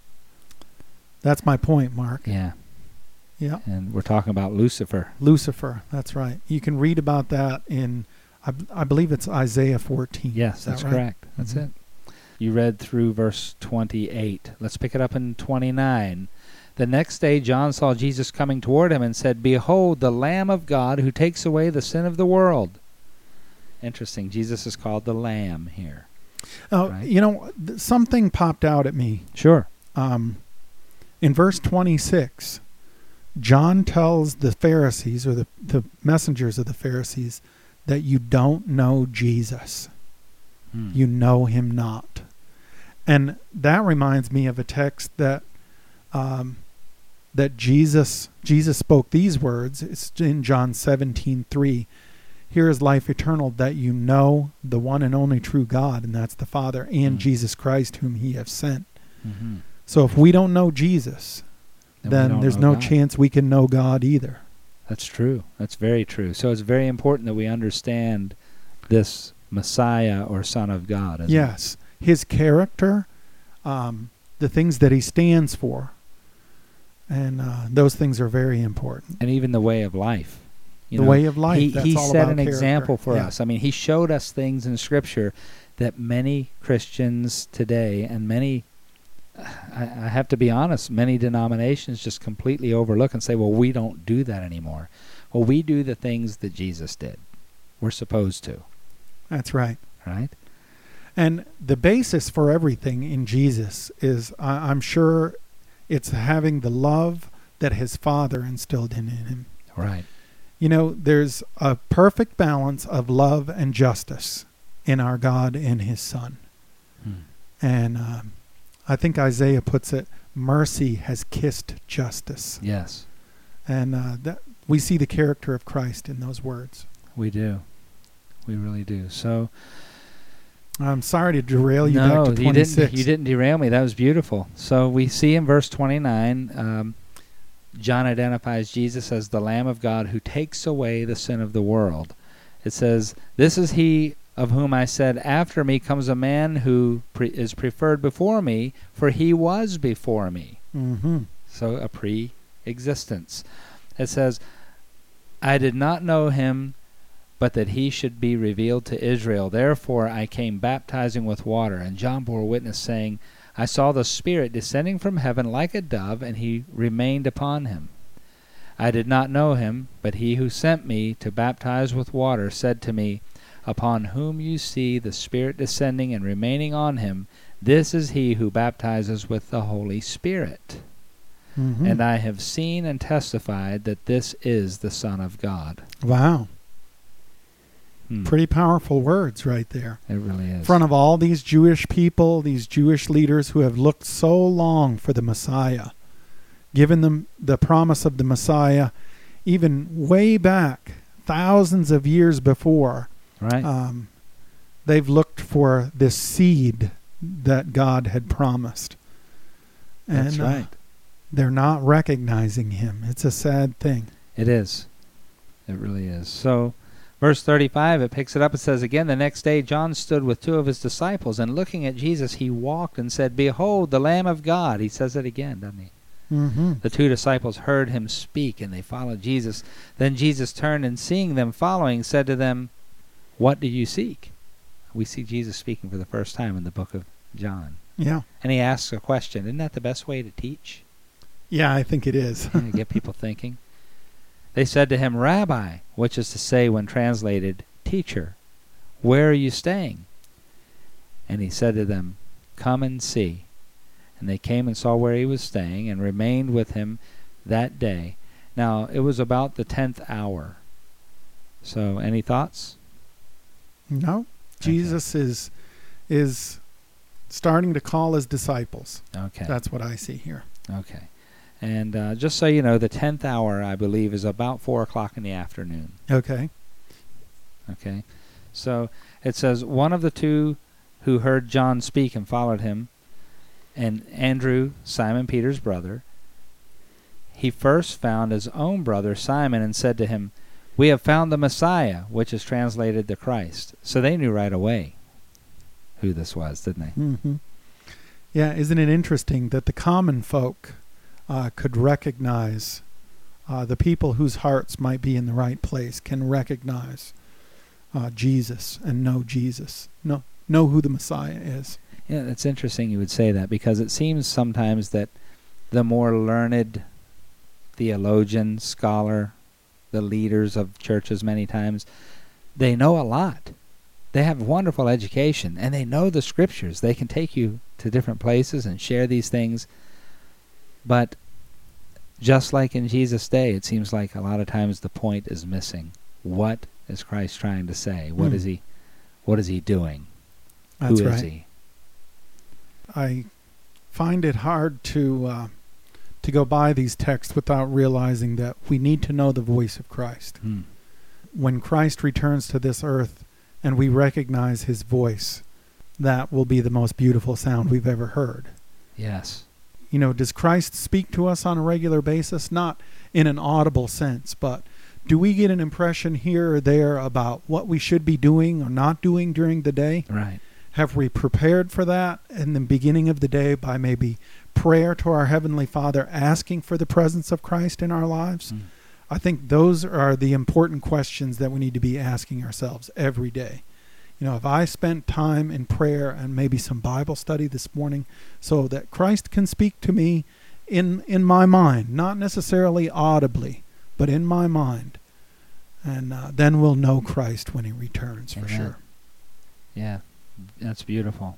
That's my point, Mark. Yeah. Yeah. And we're talking about Lucifer. Lucifer, that's right. You can read about that in, I, I believe it's Isaiah fourteen. Yes, Is that that's right? correct. That's Mhm. it. You read through verse twenty-eight. Let's pick it up in twenty-nine. The next day John saw Jesus coming toward him and said, Behold, the Lamb of God who takes away the sin of the world. Interesting. Jesus is called the Lamb here. Oh, Right. you know, th- something popped out at me. Sure. Um, in verse twenty-six, John tells the Pharisees, or the, the messengers of the Pharisees, that you don't know Jesus. Hmm. You know him not. And that reminds me of a text that um, that Jesus Jesus spoke these words. It's in John seventeen three. Here is life eternal, that you know the one and only true God, and that's the Father, and Mm. Jesus Christ, whom he has sent. Mm-hmm. So if we don't know Jesus, Then we then don't there's know no God. chance we can know God either. That's true. That's very true. So it's very important that we understand this Messiah or Son of God. Isn't Yes. His character, um, the things that he stands for, and uh, those things are very important. it? And even the way of life. You the know, way of life, He, that's he all set about an character. example for Yeah. us. I mean, he showed us things in Scripture that many Christians today and many, I, I have to be honest, many denominations just completely overlook and say, well, we don't do that anymore. Well, we do the things that Jesus did. We're supposed to, That's right. right? And the basis for everything in Jesus is, I I'm sure, it's having the love that his Father instilled in, in him. Right. You know, there's a perfect balance of love and justice in our God and his Son. Hmm. And um, I think Isaiah puts it, mercy has kissed justice. Yes, And uh, that we see the character of Christ in those words. we do. We really do. So, I'm sorry to derail you no, back to you twenty-six. didn't. You didn't derail me. That was beautiful. So we see in verse twenty-nine, um, John identifies Jesus as the Lamb of God who takes away the sin of the world. It says, "This is he of whom I said, after me comes a man who pre- is preferred before me, for he was before me." Mm-hmm. So a pre-existence. It says, "I did not know him, but that he should be revealed to Israel. Therefore I came baptizing with water." And John bore witness, saying, "I saw the Spirit descending from heaven like a dove, and he remained upon him. I did not know him, but he who sent me to baptize with water said to me, Upon whom you see the Spirit descending and remaining on him, this is he who baptizes with the Holy Spirit. Mm-hmm. And I have seen and testified that this is the Son of God." Wow. Hmm. Pretty powerful words right there. It really is. In front of all these Jewish people, these Jewish leaders who have looked so long for the Messiah, given them the promise of the Messiah, even way back, thousands of years before, Right. um, they've looked for this seed that God had promised. And That's right. uh, they're not recognizing him. It's a sad thing. It is. It really is. So, verse thirty-five, it picks it up. It says, again, the next day John stood with two of his disciples, and looking at Jesus, he walked and said, Behold, the Lamb of God. He says it again, doesn't he? Mm-hmm. The two disciples heard him speak, and they followed Jesus. Then Jesus turned, and seeing them following, said to them, What do you seek? We see Jesus speaking for the first time in the book of John. Yeah. And he asks a question. Isn't that the best way to teach? Yeah, I think it is. Yeah, get people thinking. They said to him, Rabbi, which is to say, when translated, Teacher, where are you staying? And he said to them, Come and see. And they came and saw where he was staying, and remained with him that day. Now, it was about the tenth hour. So, any thoughts? No. Jesus okay. is is starting to call his disciples. Okay. That's what I see here. Okay. And uh, just so you know, the tenth hour, I believe, is about four o'clock in the afternoon. Okay. Okay. So, it says, one of the two who heard John speak and followed him, and Andrew, Simon Peter's brother, he first found his own brother Simon and said to him, We have found the Messiah, which is translated the Christ. So they knew right away who this was, didn't they? Mm-hmm. Yeah, isn't it interesting that the common folk uh, could recognize, uh, the people whose hearts might be in the right place can recognize uh, Jesus and know Jesus, know, know who the Messiah is. Yeah, it's interesting you would say that, because it seems sometimes that the more learned theologian, scholar, the leaders of churches many times, they know a lot. They have wonderful education, and they know the scriptures. They can take you to different places and share these things. But just like in Jesus' day, it seems like a lot of times the point is missing. What is Christ trying to say? What mm. is he what is he doing? That's Who right. is he? I find it hard to uh, to go by these texts without realizing that we need to know the voice of Christ. Hmm. When Christ returns to this earth and we recognize his voice, that will be the most beautiful sound we've ever heard. Yes. You know, does Christ speak to us on a regular basis? Not in an audible sense, but do we get an impression here or there about what we should be doing or not doing during the day? Right. Have we prepared for that in the beginning of the day by maybe prayer to our Heavenly Father, asking for the presence of Christ in our lives? Mm. I think those are the important questions that we need to be asking ourselves every day. You know, have I spent time in prayer and maybe some Bible study this morning so that Christ can speak to me in in my mind, not necessarily audibly, but in my mind. And uh, then we'll know Christ when he returns, for Amen. sure. Yeah. That's beautiful.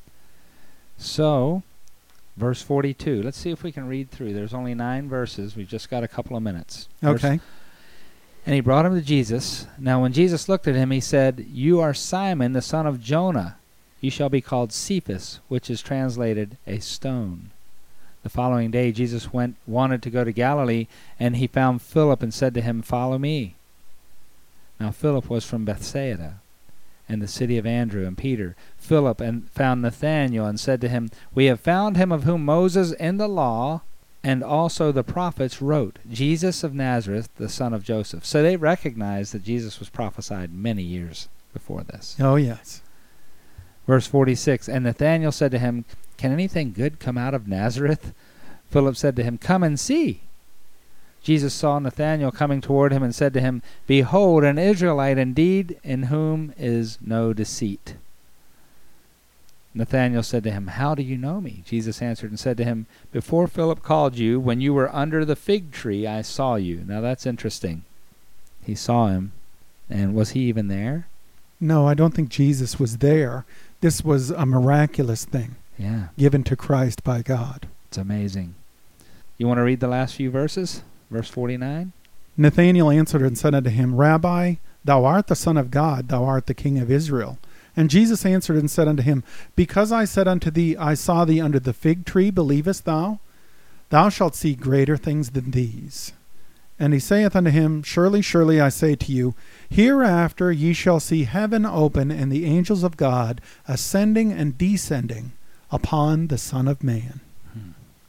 So, verse forty-two. Let's see if we can read through. There's only nine verses. We've just got a couple of minutes. Verse, Okay. And he brought him to Jesus. Now when Jesus looked at him, he said, You are Simon, the son of Jonah. You shall be called Cephas, which is translated a stone. The following day Jesus went, wanted to go to Galilee, and he found Philip and said to him, Follow me. Now Philip was from Bethsaida, in the city of Andrew and Peter. Philip and found Nathanael and said to him, We have found him of whom Moses in the law and also the prophets wrote, Jesus of Nazareth, the son of Joseph. So they recognized that Jesus was prophesied many years before this. Oh, yes. Verse forty-six, And Nathanael said to him, Can anything good come out of Nazareth? Philip said to him, Come and see. Jesus saw Nathanael coming toward him and said to him, Behold, an Israelite indeed, in whom is no deceit. Nathanael said to him, How do you know me? Jesus answered and said to him, Before Philip called you, when you were under the fig tree, I saw you. Now that's interesting. He saw him. And was he even there? No, I don't think Jesus was there. This was a miraculous thing. Yeah. Given to Christ by God. It's amazing. You want to read the last few verses? Verse forty-nine. Nathanael answered and said unto him, Rabbi, thou art the Son of God, thou art the King of Israel. And Jesus answered and said unto him, Because I said unto thee, I saw thee under the fig tree, believest thou? Thou shalt see greater things than these. And he saith unto him, Surely, surely, I say to you, hereafter ye shall see heaven open, and the angels of God ascending and descending upon the Son of Man. Hmm.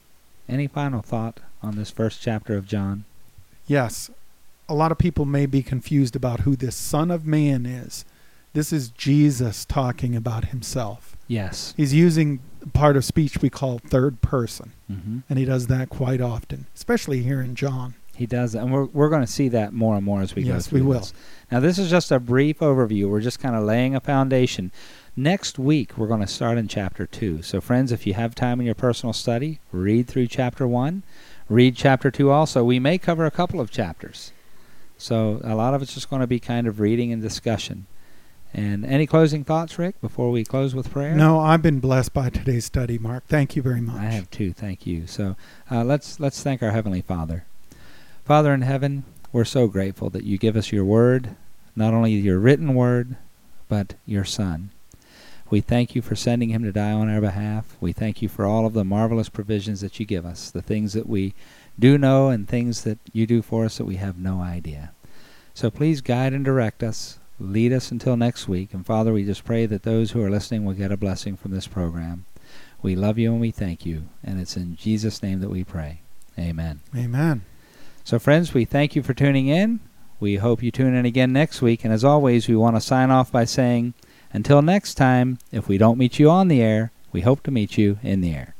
any final thought on this first chapter of John? Yes. A lot of people may be confused about who this Son of Man is. This is Jesus talking about himself. Yes. He's using part of speech we call third person, Mm-hmm. and he does that quite often, especially here in John. He does, and we're we're going to see that more and more as we go Yes, through we will. this. Now, this is just a brief overview. We're just kind of laying a foundation. Next week, we're going to start in chapter two. So, friends, if you have time in your personal study, read through chapter one. Read chapter two also. We may cover a couple of chapters. So, a lot of it's just going to be kind of reading and discussion. And any closing thoughts, Rick, before we close with prayer? No, I've been blessed by today's study, Mark. Thank you very much. I have too. Thank you. So, uh, let's let's thank our Heavenly Father. Father in heaven, we're so grateful that you give us your word, not only your written word, but your Son. We thank you for sending him to die on our behalf. We thank you for all of the marvelous provisions that you give us, the things that we do know and things that you do for us that we have no idea. So please guide and direct us. Lead us until next week. And Father, we just pray that those who are listening will get a blessing from this program. We love you and we thank you. And it's in Jesus' name that we pray. Amen. Amen. So, friends, we thank you for tuning in. We hope you tune in again next week. And as always, we want to sign off by saying, until next time, if we don't meet you on the air, we hope to meet you in the air.